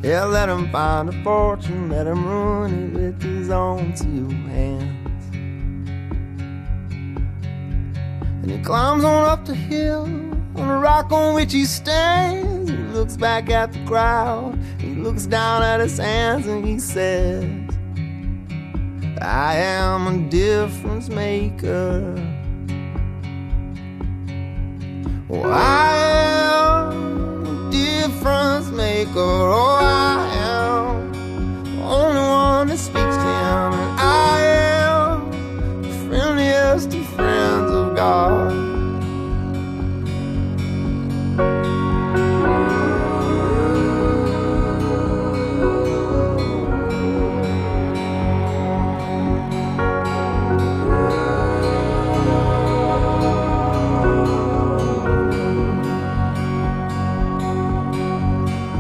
Yeah, let him find a fortune, let him ruin it with his own two hands. And he climbs on up the hill, on the rock on which he stands. He looks back at the crowd, he looks down at his hands, and he says, I am a difference maker. Oh, I am a difference maker. Oh,